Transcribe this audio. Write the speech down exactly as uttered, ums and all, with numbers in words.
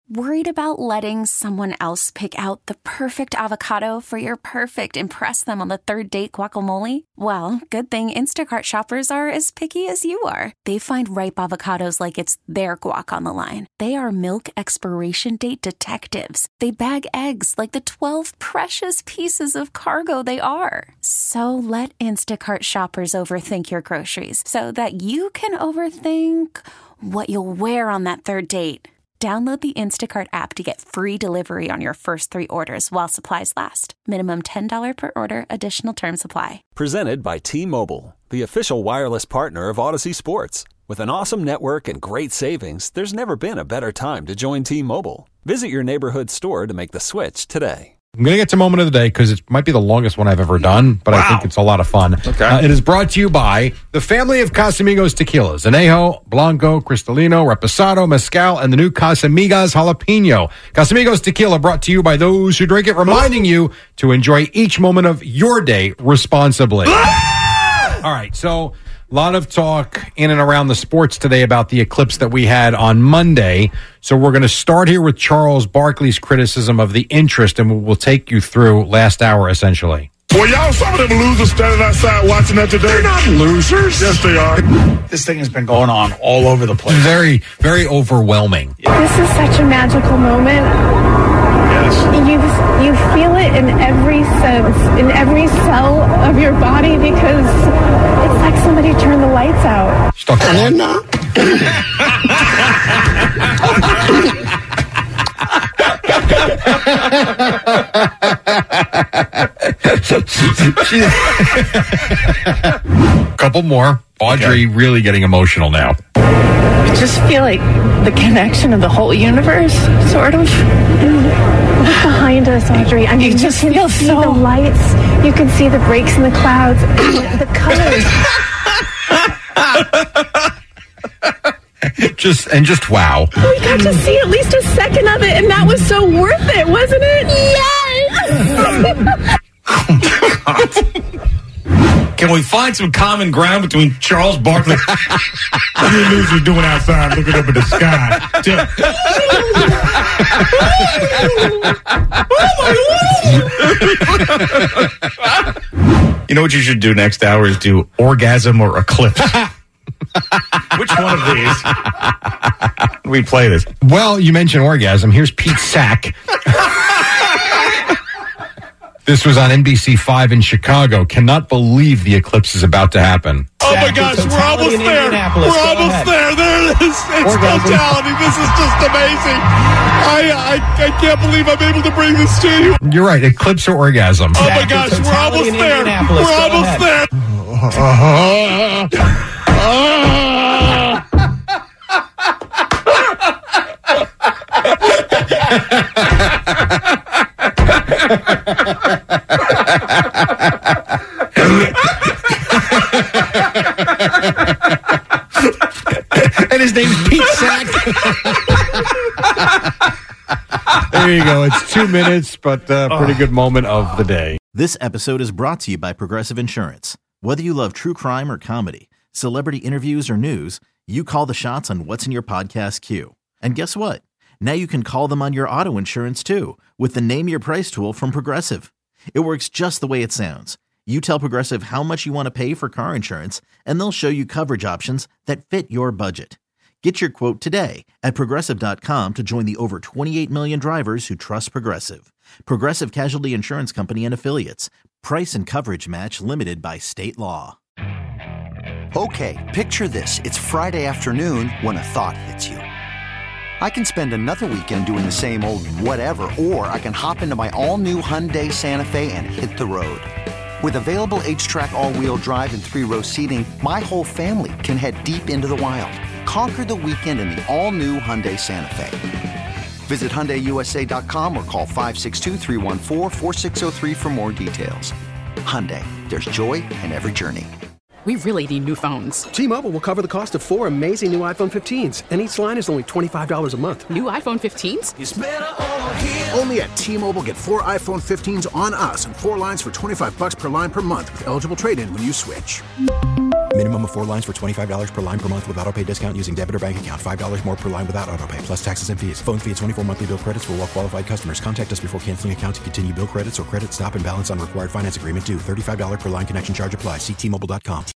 Worried about letting someone else pick out the perfect avocado for your perfect impress them on the third date guacamole? Well, good thing Instacart shoppers are as picky as you are. They find ripe avocados like it's their guac on the line. They are milk expiration date detectives. They bag eggs like the twelve precious pieces of cargo they are. So let Instacart shoppers overthink your groceries so that you can overthink what you'll wear on that third date. Download the Instacart app to get free delivery on your first three orders while supplies last. Minimum ten dollars per order. Additional terms apply. Presented by T-Mobile, the official wireless partner of Odyssey Sports. With an awesome network and great savings, there's never been a better time to join T-Mobile. Visit your neighborhood store to make the switch today. I'm going to get to moment of the day because it might be the longest one I've ever done, but wow. I think it's a lot of fun. Okay. Uh, it is brought to you by the family of Casamigos tequilas, Anejo, Blanco, Cristalino, Reposado, Mezcal, and the new Casamigas Jalapeno. Casamigos tequila brought to you by those who drink it, reminding you to enjoy each moment of your day responsibly. All right, so a lot of talk in and around the sports today about the eclipse that we had on Monday. So we're going to start here with Charles Barkley's criticism of the interest, and we'll take you through last hour, essentially. Well, y'all, some of them losers standing outside watching that today. They're not losers. Yes, they are. This thing has been going on all over the place. Very, very overwhelming. This is such a magical moment. Yes. You you feel it in every sense, in every cell of your body, because it's like somebody turned the lights out. Stuck And now. Couple more. Audrey okay. really getting emotional now. I just feel like the connection of the whole universe, sort of. Look behind us, Audrey. I mean, you just you can see so... the lights. You can see the breaks in the clouds, the colors. Just and just wow. We got to see at least a second of it, and that was so worth it, wasn't it? Yes. Can we find some common ground between Charles Barkley? What are you losers doing outside looking up at the sky? You know what you should do next hour is do orgasm or eclipse. Which one of these? We play this. Well, you mentioned orgasm. Here's Pete Sack. This was on N B C five in Chicago. Cannot believe the eclipse is about to happen. Oh my gosh, we're almost there. We're almost there. There it is. It's totality. This is just amazing. I, I I can't believe I'm able to bring this to you. You're right. Eclipse or orgasm. Oh my gosh, we're almost there. We're almost there. And his name's Pete Sack. There you go. It's two minutes, but a uh, pretty good moment of the day. This episode is brought to you by Progressive Insurance. Whether you love true crime or comedy, celebrity interviews or news, you call the shots on what's in your podcast queue. And guess what? Now you can call them on your auto insurance too with the Name Your Price tool from Progressive. It works just the way it sounds. You tell Progressive how much you want to pay for car insurance, and they'll show you coverage options that fit your budget. Get your quote today at Progressive dot com to join the over twenty-eight million drivers who trust Progressive. Progressive Casualty Insurance Company and Affiliates. Price and coverage match limited by state law. Okay, picture this. It's Friday afternoon when a thought hits you. I can spend another weekend doing the same old whatever, or I can hop into my all-new Hyundai Santa Fe and hit the road. With available H-Track all-wheel drive and three-row seating, my whole family can head deep into the wild. Conquer the weekend in the all-new Hyundai Santa Fe. Visit Hyundai U S A dot com or call five six two, three one four, four six zero three for more details. Hyundai, there's joy in every journey. We really need new phones. T-Mobile will cover the cost of four amazing new iPhone fifteens, and each line is only twenty-five dollars a month. New iPhone fifteens? It's better over here. Only at T-Mobile, get four iPhone fifteens on us and four lines for twenty-five dollars per line per month with eligible trade-in when you switch. Minimum of four lines for twenty-five dollars per line per month with autopay discount using debit or bank account. five dollars more per line without autopay, plus taxes and fees. Phone fee at twenty-four monthly bill credits for well-qualified customers. Contact us before canceling account to continue bill credits or credit stop and balance on required finance agreement due. thirty-five dollars per line connection charge applies. See T Mobile dot com.